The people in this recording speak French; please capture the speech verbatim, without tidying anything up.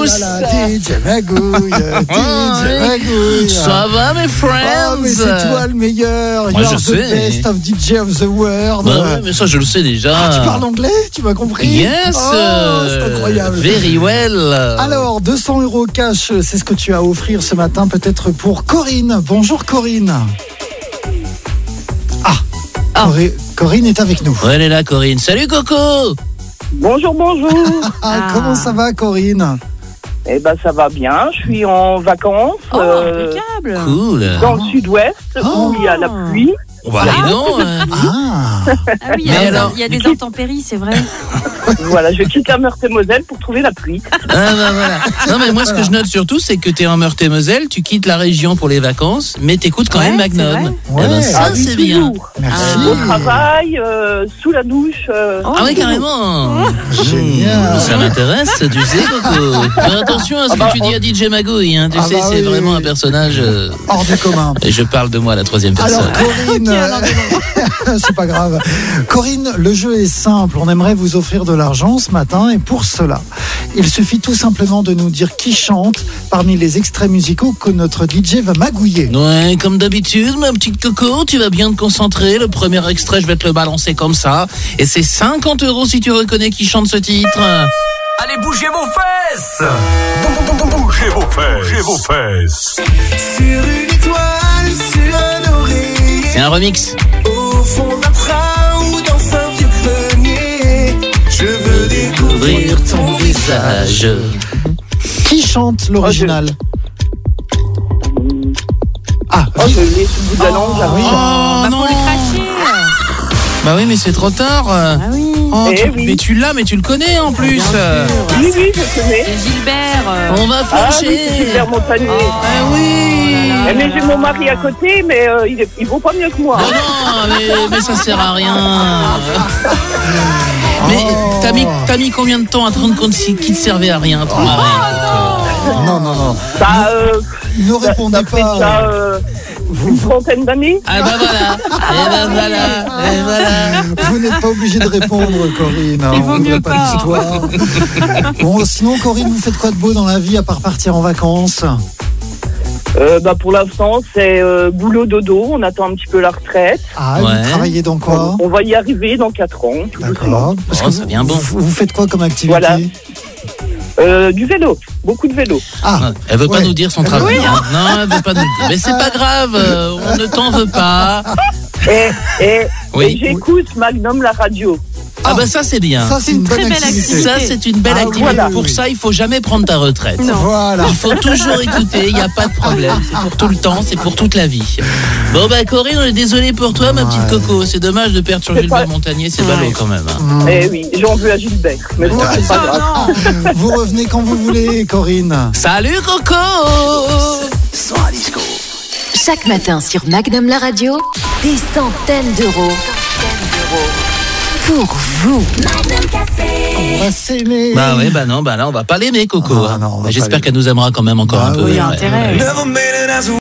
là là, D J Magouille, D J Magouille. Ça va mes friends? Oh mais c'est toi le meilleur. Moi, You're je the sais. best of D J of the world. Bah ouais, mais ça je le sais déjà. Ah, tu parles anglais? Tu m'as compris? Yes. Oh, c'est incroyable. Very well. Alors, deux cents euros cash, c'est ce que tu as à offrir ce matin, peut-être pour Corinne. Bonjour Corinne. Ah, Oh. Cori- Corinne est avec nous. Ouais, elle est là, Corinne. Salut Coco. Bonjour, bonjour. Ah, Ah. comment ça va Corinne? Eh ben, ça va bien. Je suis en vacances Oh, euh, impeccable. Cool. dans le sud-ouest Oh. où il y a la pluie. Bah, dis donc. hein. Ah, Ah oui, il y Mais a, alors, il y a des intempéries, c'est vrai. Voilà, je quitte la Meurthe-et-Moselle pour trouver la pluie. Ah bah voilà. Non mais moi ce que je note surtout c'est que t'es en Meurthe-et-Moselle, tu quittes la région pour les vacances, mais t'écoutes quand Ouais, même c'est Magnum. vrai. Eh ben, Ouais. ça Ah oui, c'est bien. toujours. merci. Au travail, euh, sous la douche. euh, Oh, Ah oui carrément. Génial. Mmh, ça m'intéresse, tu sais Coco. Fais attention à ce Ah bah, que tu dis à D J Magouille, hein. Tu Ah sais bah c'est oui, vraiment oui. un personnage. euh, Hors du commun. Et je parle de moi à la troisième personne. Alors Corinne, Ok, alors, c'est pas grave. Corinne, le jeu est simple. On aimerait vous offrir de l'argent ce matin et pour cela, il suffit tout simplement de nous dire qui chante parmi les extraits musicaux que notre D J va magouiller. Ouais, comme d'habitude, ma petite Coco, tu vas bien te concentrer. Le premier extrait, je vais te le balancer comme ça. Et c'est cinquante euros si tu reconnais qui chante ce titre. Allez, bougez vos fesses. Bou- bou- bou- Bougez vos fesses. Bougez vos fesses. Sur une étoile, sur un oreiller, C'est un remix. au fond d'un train ou dans un vieux grenier, je veux découvrir ton visage. Qui chante l'original? Ah, Oh, je l'ai sous le bout de la langue. là. oui. Oh bah, non. faut le cracher. Bah oui, mais c'est trop tard. Ah oui. Oh, Eh tu- oui. Mais tu l'as, mais tu le connais en plus. Oui, oui, je connais. C'est Gilbert. euh, On va Ah oui, flancher. c'est Gilbert Montagnier. Ah oui. Eh, mais j'ai mon mari à côté, mais euh, il, est, il vaut pas mieux que moi. Oh non, mais, mais ça sert à rien. Mais Oh. t'as mis, t'as mis combien de temps à te rendre compte si- qu'il te servait à rien, ton mari? non, non, non. Bah, euh, Ne ça, répondez ça fait pas. déjà euh, une trentaine d'années. Ah bah voilà. Et ben voilà. Et voilà. Vous n'êtes pas obligé de répondre, Corinne. hein, Il vaut on mieux voudrait pas pas. l'histoire. Bon, sinon, Corinne, vous faites quoi de beau dans la vie à part partir en vacances? Euh, bah, pour l'instant, c'est euh, boulot dodo. On attend un petit peu la retraite. Ah, Ouais. vous travaillez dans quoi? On, on va y arriver dans quatre ans. tout doucement. D'accord. Parce Oh, que ça vous, vient bon. Vous, vous faites quoi comme activité? Voilà. Euh, du vélo, beaucoup de vélo. Ah, Elle veut pas ouais. nous dire son Elle travail. veut- hein. Non, elle veut pas nous le dire. Mais c'est pas grave, euh, on ne t'en veut pas. Et, et, Oui. et j'écoute Magnum la radio. Ah bah ça c'est bien. ça, c'est une, très bonne belle activité. Ça c'est une belle Ah, activité. voilà. Pour ça, il faut jamais prendre ta retraite. Non. Voilà. Il faut toujours écouter, il n'y a pas de problème. C'est pour tout le temps, c'est pour toute la vie. Bon bah Corinne, on est désolé pour toi, ma petite Ouais. Coco. C'est dommage de perdre sur C'est Gilbert pas- Montagnier, c'est Ouais. ballot quand même. hein. Mmh. Eh oui, j'en veux à Gilbert. Mais bon, c'est pas grave. Oh non. Vous revenez quand vous voulez, Corinne. Salut Coco. Chaque matin sur Magnum la radio, des centaines d'euros pour vous. On va s'aimer. Bah ouais, bah non, bah là on va pas l'aimer Coco. Ah hein. non, on va Mais pas J'espère l'aimer. qu'elle nous aimera quand même encore Bah un peu. oui, Il y a ouais. intérêt. Never made it as a